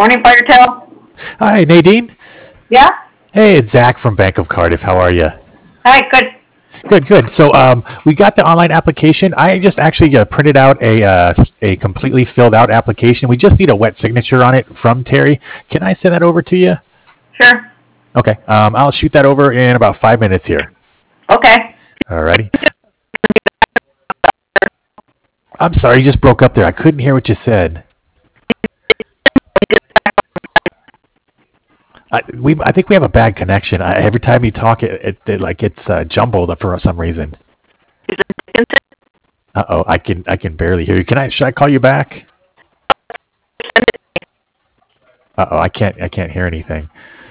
Morning, Firetail. Hi, Nadine. Yeah? Hey, it's Zach from Bank of Cardiff. How are you? Hi, good. Good, good. So, we got the online application. I just actually printed out a completely filled out application. We just need a wet signature on it from Terry. Can I send that over to you? Sure. Okay. I'll shoot that over in about 5 minutes here. Okay. Alrighty. I'm sorry, you just broke up there. I couldn't hear what you said. I think we have a bad connection. Every time you talk, it like gets jumbled up for some reason. Uh-oh, I can barely hear you. Should I call you back? Uh-oh, I can't hear anything.